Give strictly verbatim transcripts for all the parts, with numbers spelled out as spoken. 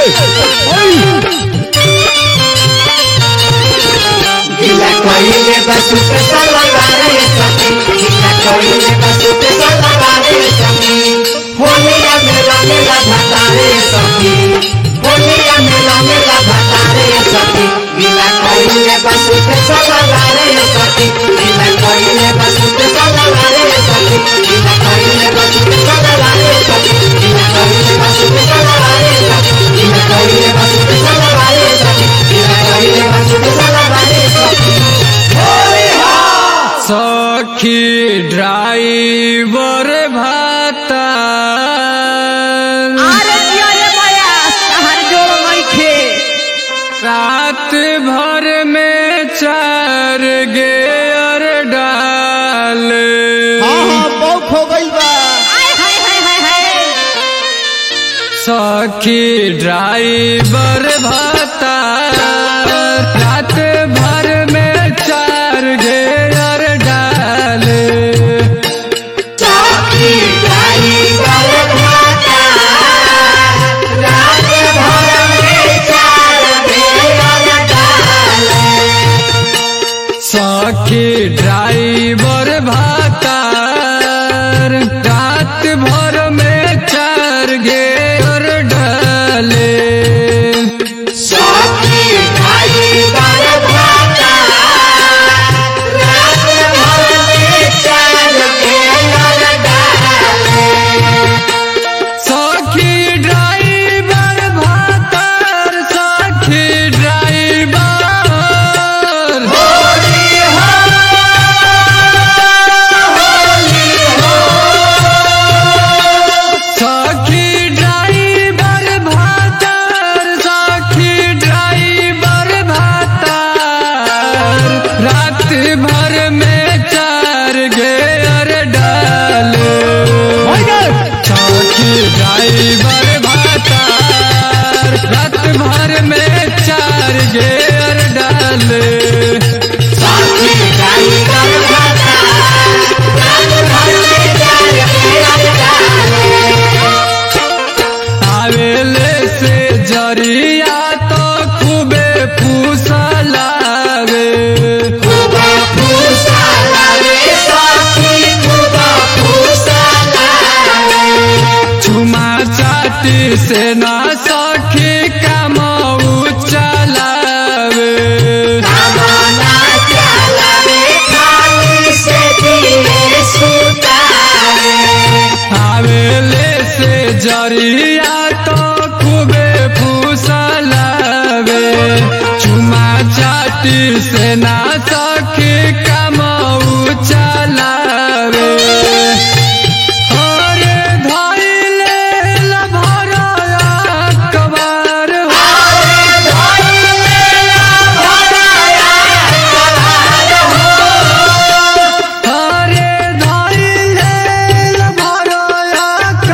गिला कोइले बसु पे सलवारे सखी गिला कोइले बसु पे सलवारे सखी होलिया में रंगला भतारे सखी होलिया में रंगला भतारे सखी गिला कोइले बसु पे सलवारे सखी गिला कोइले बसु पे सलवारे सखी गिला कोइले बसु पे सलवारे सखी गिला कोइले बसु पे सलवारे सखी गिला कोइले बसु पे सलवारे सखी गिला कोइले बसु पे सलवारे सखी सखी ड्राइवर भाता रात भर में चार गेयर डाल हो गई बा सखी ड्राइवर भाता रात भर में चार गेयर डाले सखी ड्राइवर भाता रात भर में चार गेयर डाले सखी ड्राइवर भाता रात भर में चार गेयर डाले सखी ड्राइवर भाता रात भर में चार गेयर डाले सखी ड्राइवर भाता सखी ड्राइवर होली हो होली हो सखी ड्राइवर भातार सखी ड्राइवर भातार रात भर में चार गेयर डाले सखी ड्राइवर भातार रात भर में चार गेयर डाले सखी ड्राइवर भाता रात भर में चार गेयर डाले आवेले से जरिया तो खूबे फूसलावे खूबा फूसलावे सखी खूबा फूसलावे चुमा चाटी से ना सखी कमाऊ चलावे कामना चलावे खाली से दिए सुतावे आवेले से जरिया तो खूबे फूसलावे चुमा चाटी से ना सखी कमाऊ चलावे अरे धइले लभरया कबार हो अरे धइले लभरया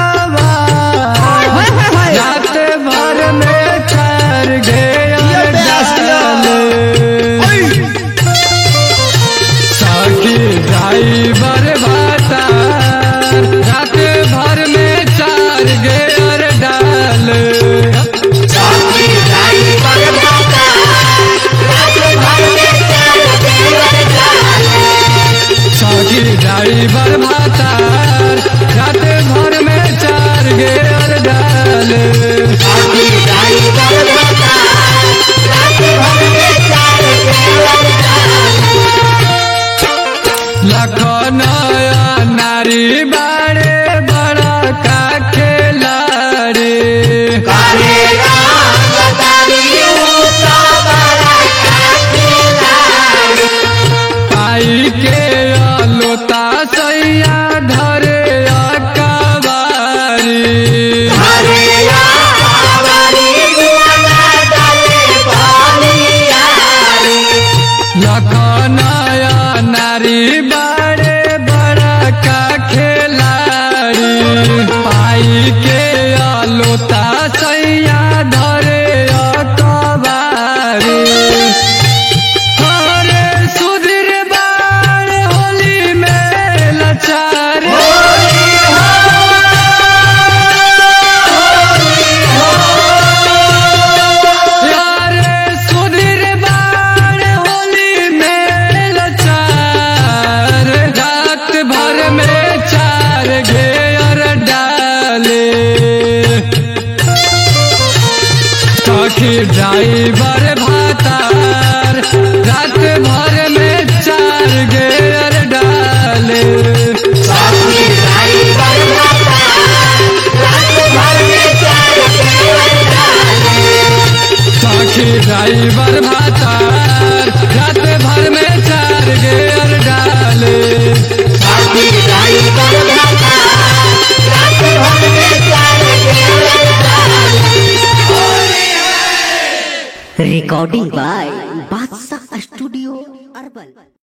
कबार रात भर में चार गेयर डाले सखी ड्राइवर भाता रात भर में चार गेयर डाले सखी ड्राइवर भाता रात भर में चार गेयर डाले सखी ड्राइवर भाता रात भर में चार गेयर डाले सखी ड्राइवर भाता रात भर में चार गेयर डाले लखनया नारी बाड़े बड़ा का खिलाड़ी करे राम तारी ऊता बड़ा खिलाड़ी पाई के लोता सैया धरे अकबारी हरे आवारी गुआना डाले बालियारी लखनया नारी बाड़े बड़ा का खिलाड़ी पाई के लोता सैया धरे अकबारी अरे सुधीर बाड़ होली में लाचार होली हो होली हो ड्राइवर भातार रात भर में चार गेर डाले सखी ड्राइवर भातार रात भर में चार गेर डाले सखी ड्राइवर भातार रात भर में चार गेर डाले सखी ड्राइवर भातार रात भर में चार गेर डाले। Recording by Badshah studio herbal.